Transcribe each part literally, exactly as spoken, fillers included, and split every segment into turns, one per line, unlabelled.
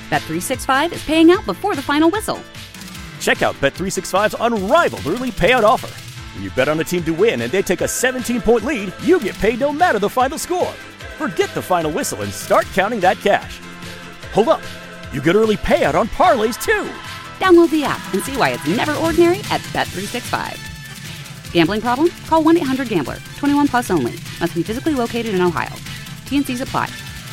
Bet three sixty-five is paying out before the final whistle.
Check out Bet three sixty-five's unrivaled early payout offer. When you bet on a team to win and they take a seventeen-point lead, you get paid no matter the final score. Forget the final whistle and start counting that cash. Hold up. You get early payout on parlays, too.
Download the app and see why it's never ordinary at Bet three sixty-five. Gambling problem? Call one eight hundred gambler. twenty-one plus only. Must be physically located in Ohio. T N Cs apply.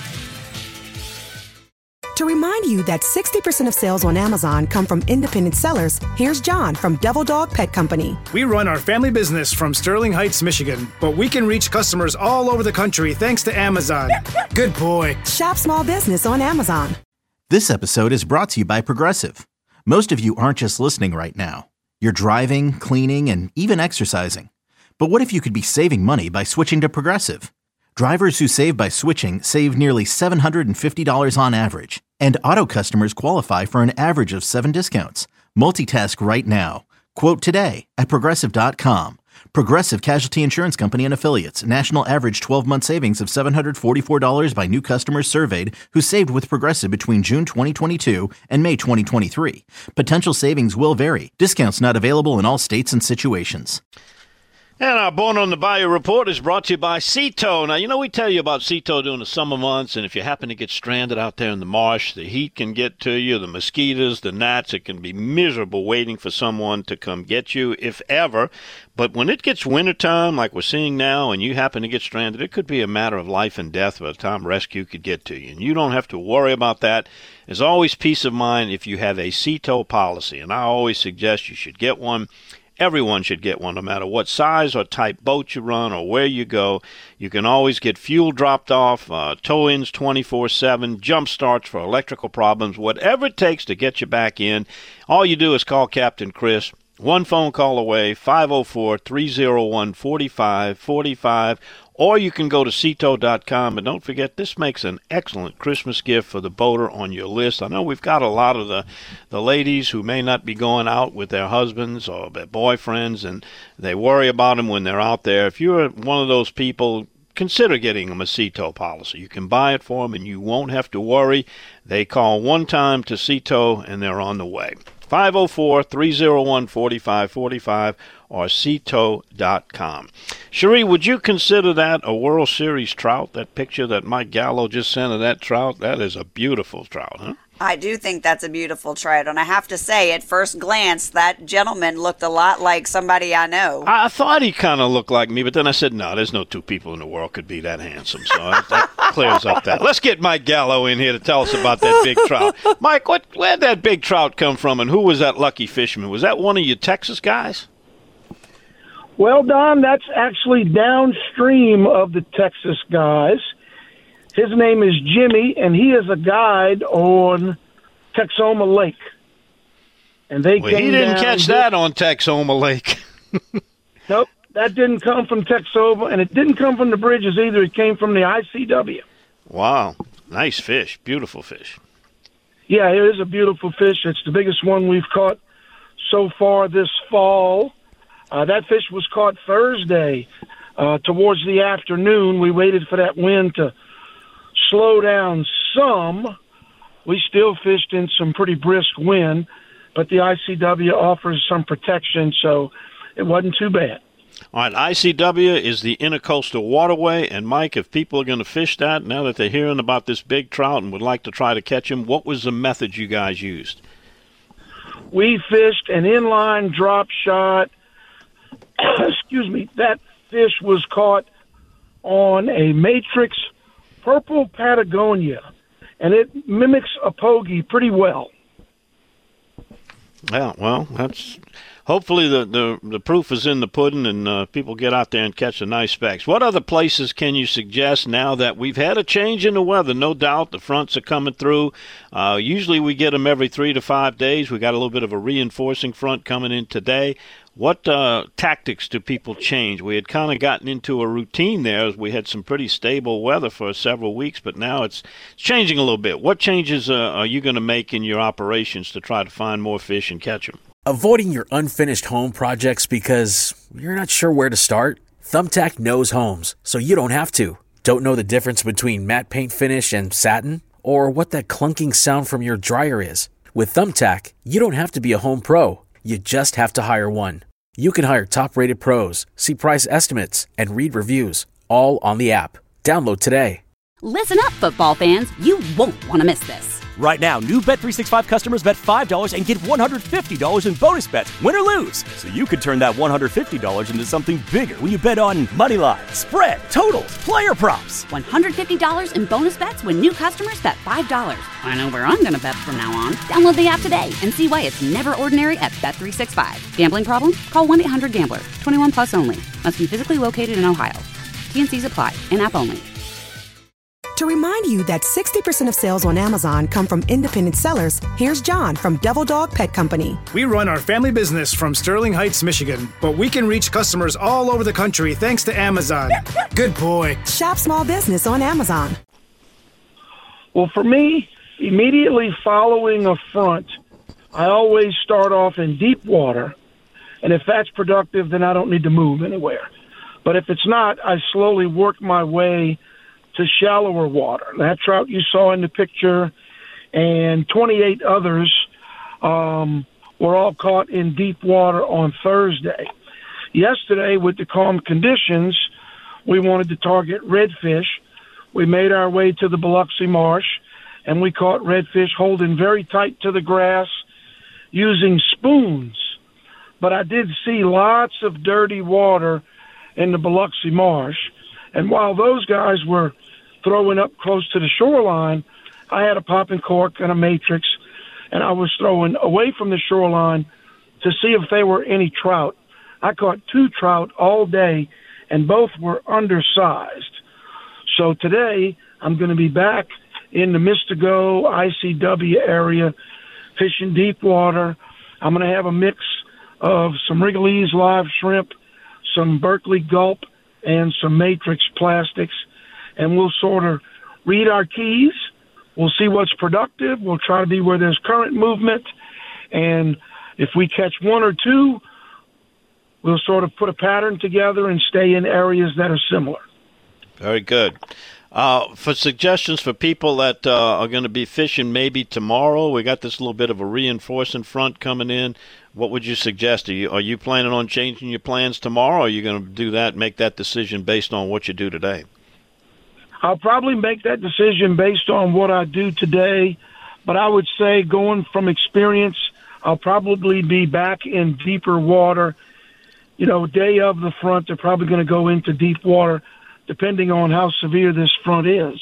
To remind you that sixty percent of sales on Amazon come from independent sellers, here's John from Devil Dog Pet Company.
We run our family business from Sterling Heights, Michigan, but we can reach customers all over the country thanks to Amazon. Good boy.
Shop small business on Amazon.
This episode is brought to you by Progressive. Most of you aren't just listening right now. You're driving, cleaning, and even exercising. But what if you could be saving money by switching to Progressive? Drivers who save by switching save nearly seven hundred fifty dollars on average. And auto customers qualify for an average of seven discounts. Multitask right now. Quote today at Progressive dot com. Progressive Casualty Insurance Company and Affiliates. National average twelve-month savings of seven hundred forty-four dollars by new customers surveyed who saved with Progressive between June twenty twenty-two and May twenty twenty-three. Potential savings will vary. Discounts not available in all states and situations.
And our Born on the Bayou report is brought to you by Sea Tow. Now, you know, we tell you about Sea Tow during the summer months, and if you happen to get stranded out there in the marsh, the heat can get to you, the mosquitoes, the gnats. It can be miserable waiting for someone to come get you, if ever. But when it gets wintertime, like we're seeing now, and you happen to get stranded, it could be a matter of life and death by the time rescue could get to you. And you don't have to worry about that. There's always peace of mind if you have a Sea Tow policy, and I always suggest you should get one. Everyone should get one, no matter what size or type boat you run or where you go. You can always get fuel dropped off, uh, tow-ins twenty-four seven, jump starts for electrical problems, whatever it takes to get you back in. All you do is call Captain Chris. One phone call away, five oh four, three oh one, four five four five. Or you can go to sea tow dot com. And don't forget, this makes an excellent Christmas gift for the boater on your list. I know we've got a lot of the, the ladies who may not be going out with their husbands or their boyfriends, and they worry about them when they're out there. If you're one of those people, consider getting them a Sea Tow policy. You can buy it for them, and you won't have to worry. They call one time to Sea Tow, and they're on the way. five oh four, three oh one, four five four five or sea tow dot com. Cherie, would you consider that a World Series trout? That picture that Mike Gallo just sent of that trout, that is a beautiful trout, huh?
I do think that's a beautiful trout, and I have to say, at first glance, that gentleman looked a lot like somebody I know.
I thought he kind of looked like me, but then I said, no, there's no two people in the world could be that handsome, so that, that clears up that. Let's get Mike Gallo in here to tell us about that big trout. Mike, what, where'd that big trout come from, and who was that lucky fisherman? Was that one of your Texas guys?
Well, Don, that's actually downstream of the Texas guys. His name is Jimmy, and he is a guide on Texoma Lake. And they
well,
came
he didn't
down
catch
this-
that on Texoma Lake.
Nope, that didn't come from Texoma, and it didn't come from the bridges either. It came from the I C W.
Wow, nice fish, beautiful fish.
Yeah, it is a beautiful fish. It's the biggest one we've caught so far this fall. Uh, that fish was caught Thursday uh, towards the afternoon. We waited for that wind to slow down some. We still fished in some pretty brisk wind, but the I C W offers some protection, so it wasn't too bad.
All right, I C W is the Intercoastal Waterway, and Mike, if people are going to fish that, now that they're hearing about this big trout and would like to try to catch him, what was the method you guys used?
We fished an inline drop shot. Excuse me, that fish was caught on a Matrix Purple Patagonia, and it mimics a pogie pretty well.
Yeah, well, that's hopefully the, the, the proof is in the pudding, and uh, people get out there and catch the nice specks. What other places can you suggest now that we've had a change in the weather? No doubt the fronts are coming through. Uh, usually we get them every three to five days. We got a little bit of a reinforcing front coming in today. What uh, tactics do people change? We had kind of gotten into a routine there as we had some pretty stable weather for several weeks, but now it's, it's changing a little bit. What changes uh, are you going to make in your operations to try to find more fish and catch them?
Avoiding your unfinished home projects because you're not sure where to start? Thumbtack knows homes, so you don't have to. Don't know the difference between matte paint finish and satin? or what that clunking sound from your dryer is. With Thumbtack, you don't have to be a home pro. You just have to hire one. You can hire top-rated pros, see price estimates, and read reviews, all on the app. Download today.
Listen up, football fans. You won't want to miss this.
Right now, new Bet three sixty-five customers bet five dollars and get one hundred fifty dollars in bonus bets, win or lose. So you could turn that one hundred fifty dollars into something bigger when you bet on money line, spread, totals, player props.
one hundred fifty dollars in bonus bets when new customers bet five dollars. I know where I'm going to bet from now on. Download the app today and see why it's never ordinary at Bet three sixty-five. Gambling problem? Call one eight hundred gambler. twenty-one plus only. Must be physically located in Ohio. T N Cs apply. In-app only.
To remind you that sixty percent of sales on Amazon come from independent sellers, here's John from Devil Dog Pet Company.
We run our family business from Sterling Heights, Michigan, but we can reach customers all over the country thanks to Amazon. Good boy.
Shop small business on Amazon.
Well, for me, immediately following a front, I always start off in deep water, and if that's productive, then I don't need to move anywhere. But if it's not, I slowly work my way to shallower water. That trout you saw in the picture and twenty-eight others um, were all caught in deep water on Thursday. Yesterday, with the calm conditions, we wanted to target redfish. We made our way to the Biloxi Marsh, and we caught redfish holding very tight to the grass using spoons. But I did see lots of dirty water in the Biloxi Marsh, and while those guys were throwing up close to the shoreline, I had a popping cork and a matrix, and I was throwing away from the shoreline to see if there were any trout. I caught two trout all day, and both were undersized. So today, I'm going to be back in the Mystigo, I C W area, fishing deep water. I'm going to have a mix of some Wrigley's live shrimp, some Berkeley Gulp, and some Matrix plastics, and we'll sort of read our keys. We'll see what's productive. We'll try to be where there's current movement, and if we catch one or two, we'll sort of put a pattern together and stay in areas that are similar.
Very good. Uh, for suggestions for people that uh, are going to be fishing maybe tomorrow, we got this little bit of a reinforcing front coming in. What would you suggest? Are you, are you planning on changing your plans tomorrow, or are you going to do that, make that decision based on what you do today?
I'll probably make that decision based on what I do today, but I would say going from experience, I'll probably be back in deeper water. You know, day of the front, they're probably going to go into deep water, depending on how severe this front is.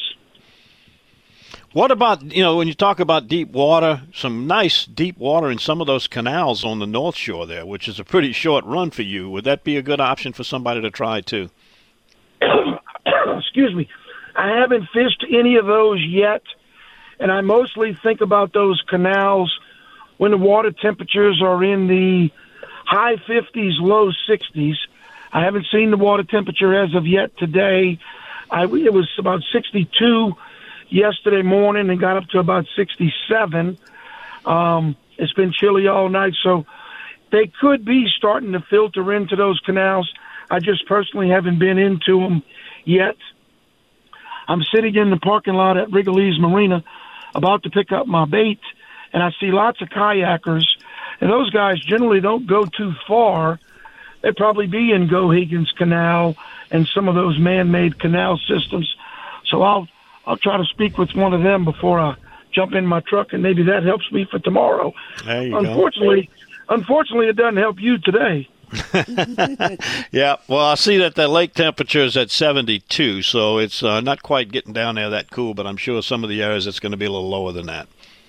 What about, you know, when you talk about deep water, some nice deep water in some of those canals on the North Shore there, which is a pretty short run for you. Would that be a good option for somebody to try, too?
Excuse me. I haven't fished any of those yet, and I mostly think about those canals when the water temperatures are in the high fifties, low sixties. I haven't seen the water temperature as of yet today. I, it was about sixty-two yesterday morning and got up to about sixty-seven. Um, it's been chilly all night, so they could be starting to filter into those canals. I just personally haven't been into them yet. I'm sitting in the parking lot at Wrigley's Marina about to pick up my bait, and I see lots of kayakers, and those guys generally don't go too far. They'd probably be in Gohegan's Canal and some of those man-made canal systems. So I'll I'll try to speak with one of them before I jump in my truck, and maybe that helps me for tomorrow.
There you
unfortunately,
go.
Unfortunately, it doesn't help you today.
Yeah, well, I see that the lake temperature is at seventy-two, so it's uh, not quite getting down there that cool, but I'm sure some of the areas it's going to be a little lower than that.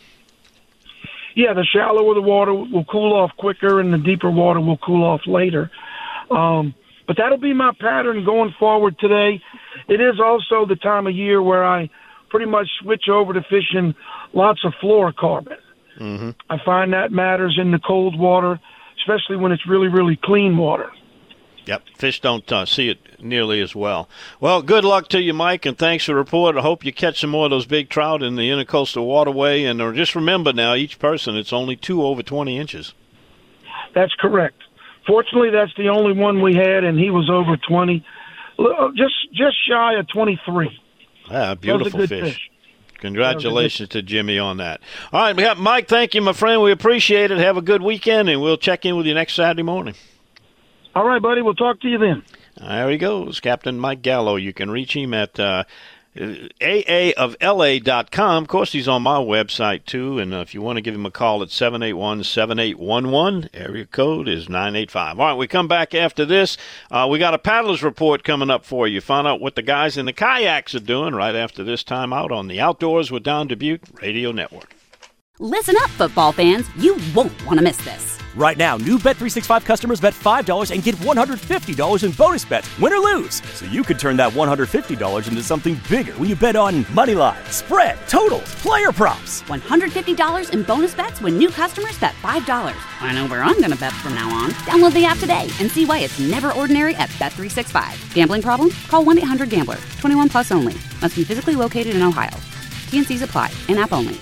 Yeah, the shallower the water will cool off quicker, and the deeper water will cool off later. Um, but that'll be my pattern going forward today. It is also the time of year where I pretty much switch over to fishing lots of fluorocarbon.
Mm-hmm.
I find that matters in the cold water, especially when it's really, really clean water.
Yep, fish don't uh, see it nearly as well. Well, good luck to you, Mike, and thanks for the report. I hope you catch some more of those big trout in the Intercoastal Waterway. And uh, just remember now, each person, it's only two over twenty inches.
That's correct. Fortunately, that's the only one we had, and he was over twenty, just just shy of twenty-three.
Ah, beautiful
good
fish.
fish.
Congratulations to Jimmy on that. All right, we got Mike. Thank you, my friend. We appreciate it. Have a good weekend, and we'll check in with you next Saturday morning.
All right, buddy. We'll talk to you then.
There he goes, Captain Mike Gallo. You can reach him at uh, A A of L A dot com. Of course, he's on my website, too. And uh, if you want to give him a call at seven eight one, seven eight one one, area code is nine eight five. All right, we come back after this. Uh, we got a paddler's report coming up for you. Find out what the guys in the kayaks are doing right after this time out on the Outdoors with Don Dubuque Radio Network.
Listen up, football fans. You won't want to miss this.
Right now, new Bet three sixty-five customers bet five dollars and get one hundred fifty dollars in bonus bets, win or lose. So you could turn that one hundred fifty dollars into something bigger when you bet on money line, spread, totals, player props.
one hundred fifty dollars in bonus bets when new customers bet five dollars. I know where I'm going to bet from now on. Download the app today and see why it's never ordinary at Bet three sixty-five. Gambling problem? Call one eight hundred gambler. twenty-one plus only. Must be physically located in Ohio. T N Cs apply. In-app only.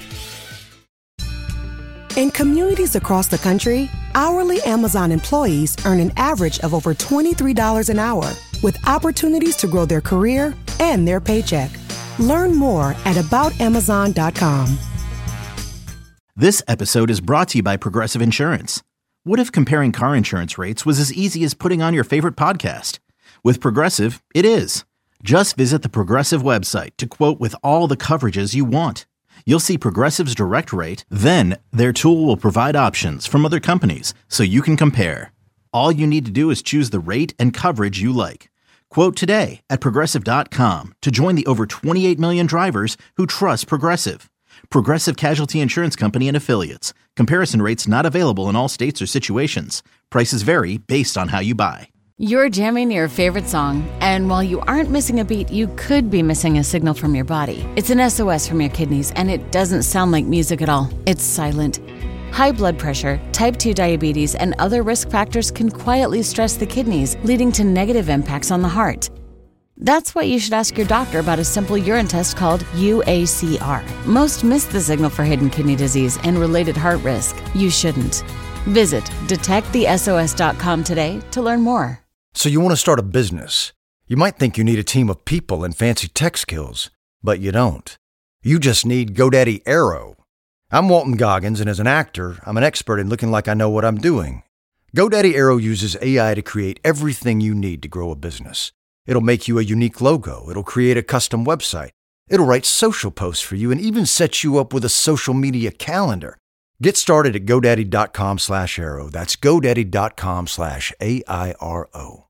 In communities across the country, hourly Amazon employees earn an average of over twenty-three dollars an hour, with opportunities to grow their career and their paycheck. Learn more at about amazon dot com.
This episode is brought to you by Progressive Insurance. What if comparing car insurance rates was as easy as putting on your favorite podcast? With Progressive, it is. Just visit the Progressive website to quote with all the coverages you want. You'll see Progressive's direct rate, then their tool will provide options from other companies so you can compare. All you need to do is choose the rate and coverage you like. Quote today at progressive dot com to join the over twenty-eight million drivers who trust Progressive. Progressive Casualty Insurance Company and Affiliates. Comparison rates not available in all states or situations. Prices vary based on how you buy.
You're jamming your favorite song, and while you aren't missing a beat, you could be missing a signal from your body. It's an S O S from your kidneys, and it doesn't sound like music at all. It's silent. High blood pressure, type two diabetes, and other risk factors can quietly stress the kidneys, leading to negative impacts on the heart. That's why you should ask your doctor about a simple urine test called U A C R. Most miss the signal for hidden kidney disease and related heart risk. You shouldn't. Visit detect the S O S dot com today to learn more.
So you want to start a business. You might think you need a team of people and fancy tech skills, but you don't. You just need GoDaddy Aero. I'm Walton Goggins, and as an actor, I'm an expert in looking like I know what I'm doing. GoDaddy Aero uses A I to create everything you need to grow a business. It'll make you a unique logo. It'll create a custom website. It'll write social posts for you and even set you up with a social media calendar. Get started at GoDaddy dot com slash Aero. That's GoDaddy dot com slash A I R O.